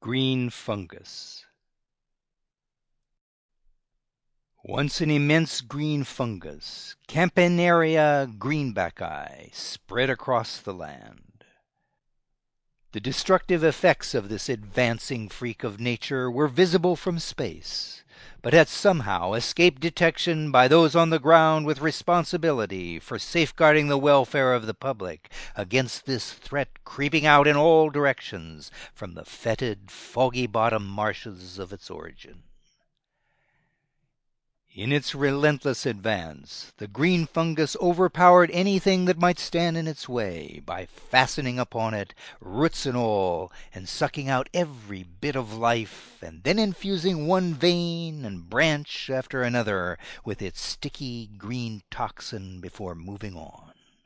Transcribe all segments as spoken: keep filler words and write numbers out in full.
Green fungus. Once an immense green fungus, Campanaria greenbacki, spread across the land. The destructive effects of this advancing freak of nature were visible from space, but had somehow escaped detection by those on the ground with responsibility for safeguarding the welfare of the public against this threat creeping out in all directions from the fetid, foggy-bottom marshes of its origin. In its relentless advance, the green fungus overpowered anything that might stand in its way by fastening upon it, roots and all, and sucking out every bit of life, and then infusing one vein and branch after another with its sticky green toxin before moving on.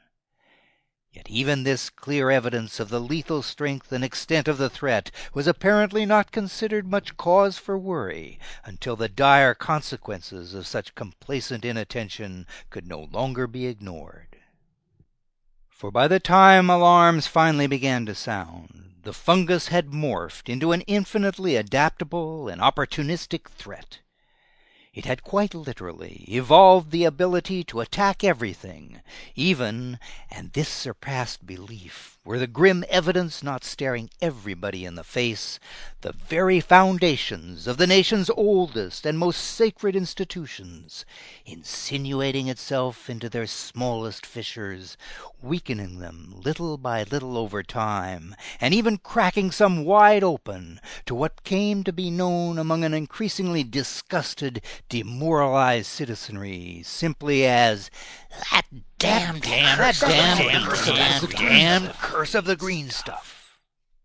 Yet even this clear evidence of the lethal strength and extent of the threat was apparently not considered much cause for worry until the dire consequences of such complacent inattention could no longer be ignored. For by the time alarms finally began to sound, the fungus had morphed into an infinitely adaptable and opportunistic threat. It had quite literally evolved the ability to attack everything, even, and this surpassed belief, were the grim evidence not staring everybody in the face, the very foundations of the nation's oldest and most sacred institutions, insinuating itself into their smallest fissures, weakening them little by little over time, and even cracking some wide open to what came to be known among an increasingly disgusted, demoralized citizenry simply as that damned, damned, that damned, damned, damned curse of the green stuff.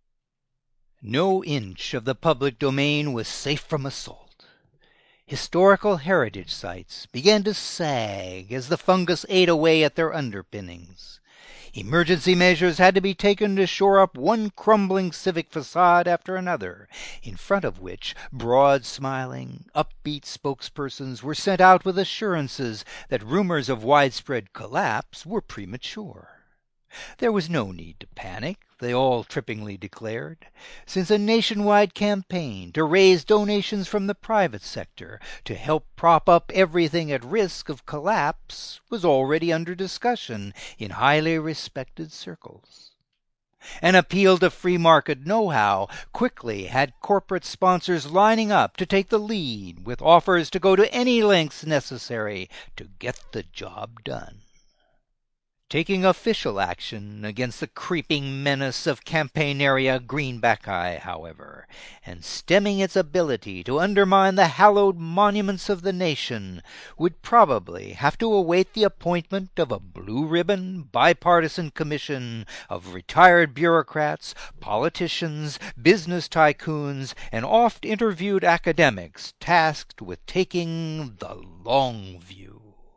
No inch of the public domain was safe from assault. Historical heritage sites began to sag as the fungus ate away at their underpinnings. Emergency measures had to be taken to shore up one crumbling civic facade after another, in front of which broad-smiling, upbeat spokespersons were sent out with assurances that rumors of widespread collapse were premature. There was no need to panic, they all trippingly declared, since a nationwide campaign to raise donations from the private sector to help prop up everything at risk of collapse was already under discussion in highly respected circles. An appeal to free market know-how quickly had corporate sponsors lining up to take the lead with offers to go to any lengths necessary to get the job done. Taking official action against the creeping menace of Campanaria greenbacki, however, and stemming its ability to undermine the hallowed monuments of the nation, would probably have to await the appointment of a blue-ribbon, bipartisan commission of retired bureaucrats, politicians, business tycoons, and oft-interviewed academics tasked with taking the long view.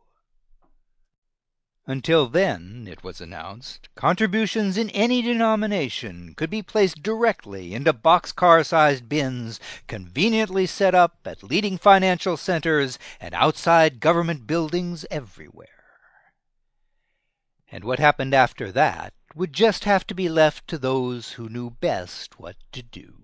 Until then, it was announced, contributions in any denomination could be placed directly into boxcar-sized bins conveniently set up at leading financial centers and outside government buildings everywhere. And what happened after that would just have to be left to those who knew best what to do.